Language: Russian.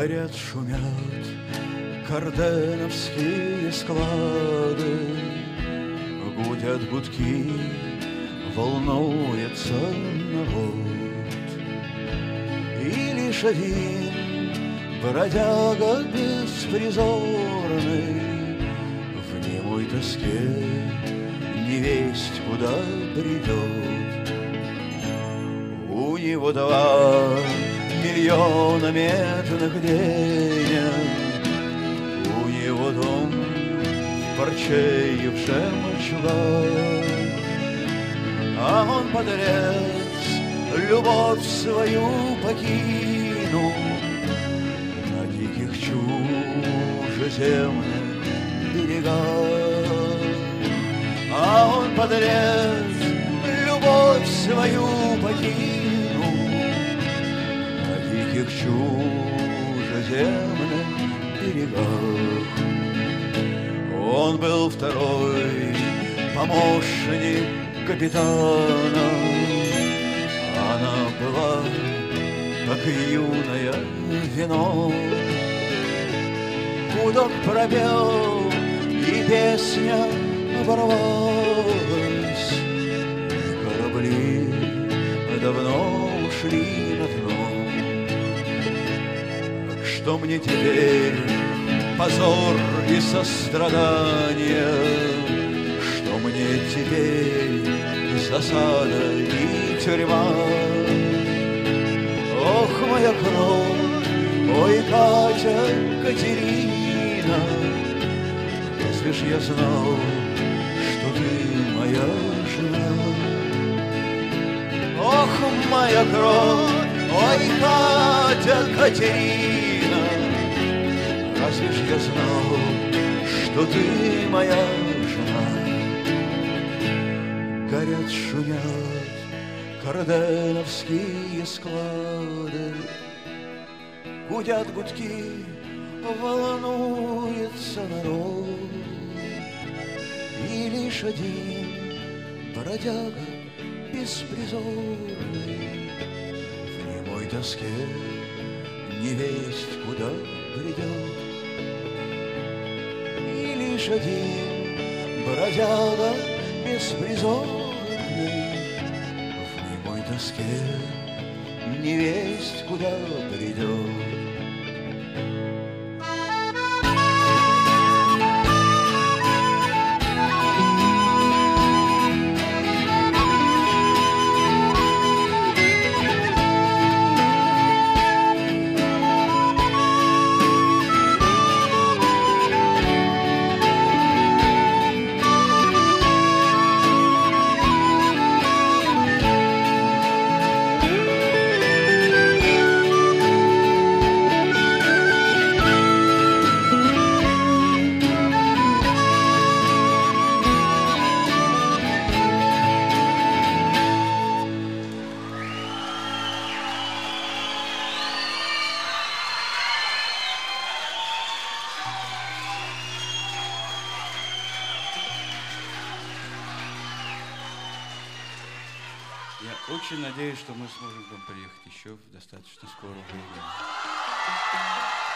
Горят, шумят карденовские склады, гудят гудки, волнуется народ. И лишь один бродяга беспризорный в немой тоске невесть куда бредет. У него 2 миллиона медных денег, у него дом в порчеевшем жемчугах, а он, подлец, любовь свою покинул на диких чужеземных берегах. А он, подлец, любовь свою покинул на диких чужеземных берегах. Он был 2-й помощник капитана, она была как юное вино. Гудок пропел, и песня оборвалась, и корабли давно ушли на дно. Что мне теперь позор и сострадание, что мне теперь засада и тюрьма? Ох, моя кровь, ой, Катя, Катерина, если ж я знал, что ты моя жена. Ох, моя кровь, ой, Катя, Катерина, разве ж я знал, что ты моя жена? Горят, шумят карденовские склады, гудят гудки, волнуется народ. И лишь один бродяга беспризорный в немой тоске невесть куда бредет. И лишь один бродяга беспризорный в немой тоске невесть куда бредет. Я очень надеюсь, что мы сможем к вам приехать еще в достаточно скором времени.